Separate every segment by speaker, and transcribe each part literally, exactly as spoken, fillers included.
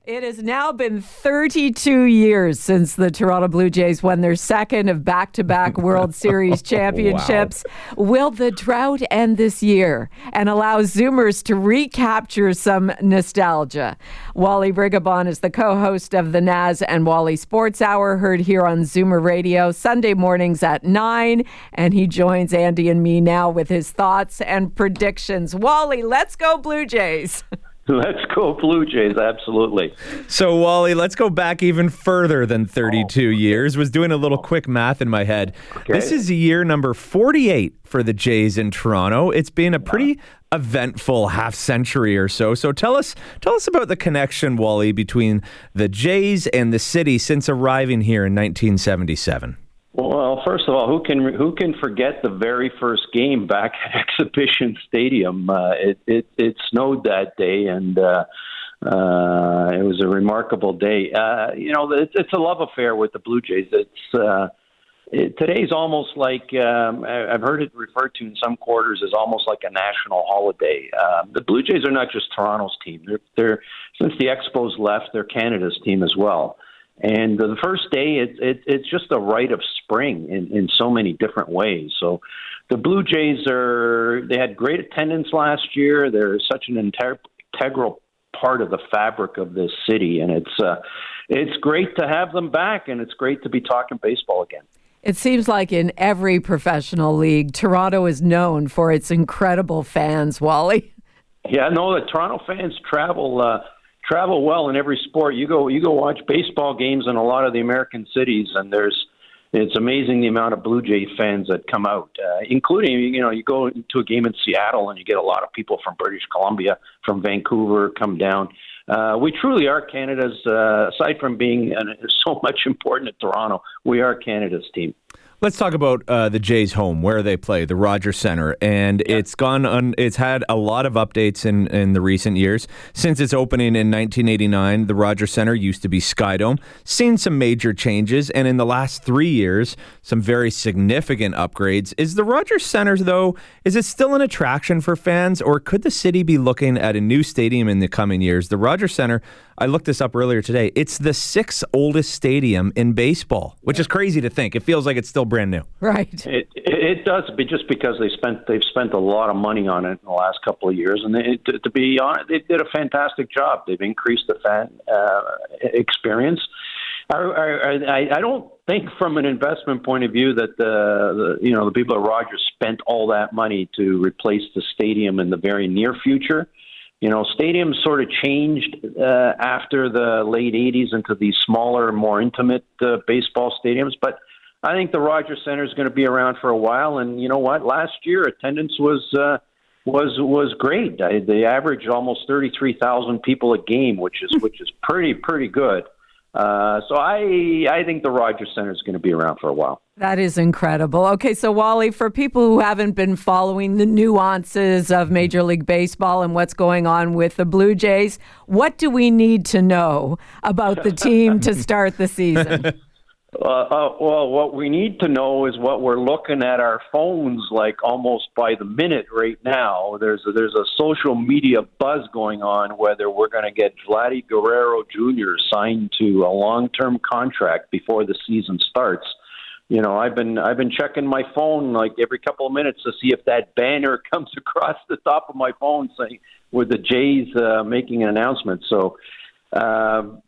Speaker 1: It has now been thirty-two years since the Toronto Blue Jays won their second of back-to-back World Series championships. Wow. Will the drought end this year and allow Zoomers to recapture some nostalgia? Wally Rigobon is the co-host of the Naz and Wally Sports Hour, heard here on Zoomer Radio Sunday mornings at nine, and he joins Andy and me now with his thoughts and predictions. Wally, let's go Blue Jays.
Speaker 2: Let's go Blue Jays, absolutely.
Speaker 3: So, Wally, let's go back even further than thirty-two oh. years. Was doing a little quick math in my head. Okay. This is year number forty-eight for the Jays in Toronto. It's been a pretty eventful half century or so. So tell us tell us about the connection, Wally, between the Jays and the city since arriving here in nineteen seventy-seven.
Speaker 2: Well, first of all, who can who can forget the very first game back at Exhibition Stadium? Uh, it, it it snowed that day, and uh, uh, it was a remarkable day. Uh, you know, it's, it's a love affair with the Blue Jays. It's uh, it, today's almost like um, I've heard it referred to in some quarters as almost like a national holiday. Uh, the Blue Jays are not just Toronto's team; they're, they're since the Expos left, they're Canada's team as well. And the first day, it's it, it's just a rite of spring in, in so many different ways. So the Blue Jays are, they had great attendance last year. They're such an inter- integral part of the fabric of this city. And it's uh, it's great to have them back, and it's great to be talking baseball again.
Speaker 1: It seems like in every professional league, Toronto is known for its incredible fans, Wally.
Speaker 2: Yeah, no, the Toronto fans travel uh, travel well in every sport. You go you go watch baseball games in a lot of the American cities, and there's it's amazing the amount of Blue Jay fans that come out, uh, including, you know, you go into a game in Seattle and you get a lot of people from British Columbia, from Vancouver come down. Uh, we truly are Canada's, uh, aside from being uh, so much important at Toronto, we are Canada's team.
Speaker 3: Let's talk about uh, the Jays' home, where they play, the Rogers Centre, and yeah. it's gone. On, it's had a lot of updates in, in the recent years. Since its opening in nineteen eighty-nine, the Rogers Centre used to be Skydome. Seen some major changes, and in the last three years, some very significant upgrades. Is the Rogers Centre, though, is it still an attraction for fans, or could the city be looking at a new stadium in the coming years? The Rogers Centre, I looked this up earlier today. It's the sixth oldest stadium in baseball, which is crazy to think. It feels like it's still brand new.
Speaker 1: Right.
Speaker 2: It, it does, but just because they spent they've spent a lot of money on it in the last couple of years, and they, to, to be honest, they did a fantastic job. They've increased the fan uh, experience. I, I, I don't think, from an investment point of view, that the, the you know the people at Rogers spent all that money to replace the stadium in the very near future. You know, stadiums sort of changed uh, after the late eighties into these smaller, more intimate uh, baseball stadiums. But I think the Rogers Centre is going to be around for a while. And you know what? Last year, attendance was uh, was was great. I, they averaged almost thirty-three thousand people a game, which is which is pretty pretty good. Uh, so I I think the Rogers Centre is going to be around for a while.
Speaker 1: That is incredible. Okay, so Wally, for people who haven't been following the nuances of Major League Baseball and what's going on with the Blue Jays, what do we need to know about the team to start the season?
Speaker 2: Uh, uh, well, what we need to know is what we're looking at our phones like almost by the minute right now. There's a, there's a social media buzz going on whether we're going to get Vladdy Guerrero Junior signed to a long-term contract before the season starts. You know, I've been I've been checking my phone like every couple of minutes to see if that banner comes across the top of my phone saying with the Jays uh, making an announcement. So. Um,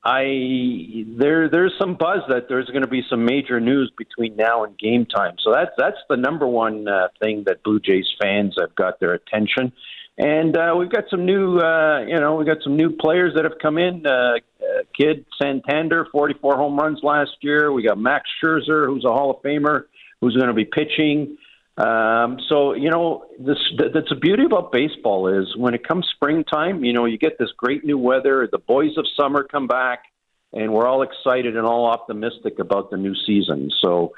Speaker 2: I there there's some buzz that there's going to be some major news between now and game time. So that's that's the number one uh, thing that Blue Jays fans have got their attention. And uh, we've got some new, uh, you know, we've got some new players that have come in. Uh, uh, Kid Santander, forty-four home runs last year. We got Max Scherzer, who's a Hall of Famer, who's going to be pitching. Um, so, you know, this, that's the beauty about baseball is when it comes springtime, you know, you get this great new weather, the boys of summer come back, and we're all excited and all optimistic about the new season. So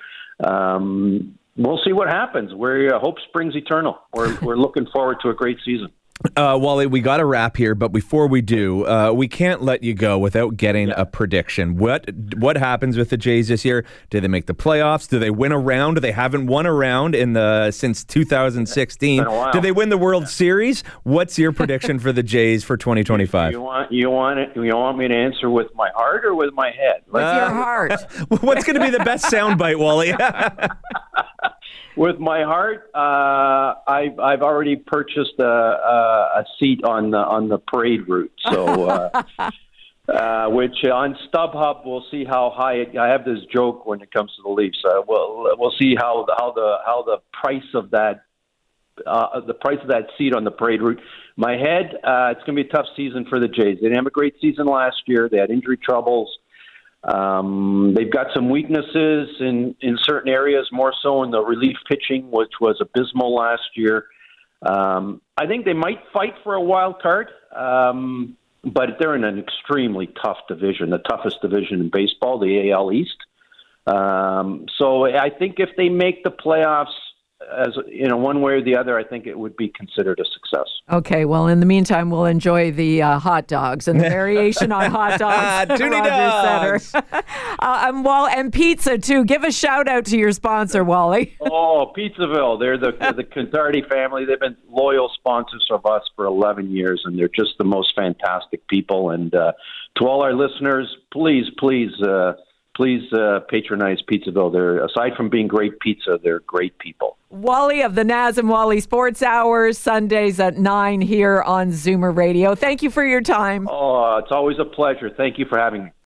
Speaker 2: um, we'll see what happens. We're, uh, hope springs eternal. We're, we're looking forward to a great season.
Speaker 3: Uh, Wally, we got to wrap here, but before we do, uh, we can't let you go without getting yeah. a prediction. What what happens with the Jays this year? Do they make the playoffs? Do they win a round? They haven't won a round in the since two thousand sixteen. Do they win the World yeah. Series? What's your prediction for the Jays for twenty twenty-five?
Speaker 2: You want you want it? You want me to answer with my heart or with my head?
Speaker 1: With uh, your heart.
Speaker 3: What's going to be the best soundbite, Wally?
Speaker 2: With my heart, uh, I've I've already purchased a, a, a seat on the on the parade route. So, uh, uh, which on StubHub, we'll see how high it. I have this joke when it comes to the Leafs. Uh, we'll we'll see how the, how the how the price of that uh, the price of that seat on the parade route. My head, uh, it's going to be a tough season for the Jays. They didn't have a great season last year. They had injury troubles. Um, they've got some weaknesses in, in certain areas, more so in the relief pitching, which was abysmal last year. Um, I think they might fight for a wild card, um, but they're in an extremely tough division, the toughest division in baseball, the A L East. Um, so I think if they make the playoffs, as you know, one way or the other, I think it would be considered a success.
Speaker 1: Okay, well, in the meantime, we'll enjoy the uh, hot dogs and the variation on hot dogs at
Speaker 3: Toonie
Speaker 1: Rogers Center. uh, um, well, and pizza too. Give a shout out to your sponsor, Wally.
Speaker 2: Oh, Pizzaville. They're the the Cantardi family. They've been loyal sponsors of us for eleven years, and they're just the most fantastic people. And uh, to all our listeners, please, please. Uh, Please uh, patronize Pizzaville. They're, aside from being great pizza, they're great people.
Speaker 1: Wally of the Naz and Wally Sports Hours, Sundays at nine here on Zoomer Radio. Thank you for your time.
Speaker 2: Oh, it's always a pleasure. Thank you for having me.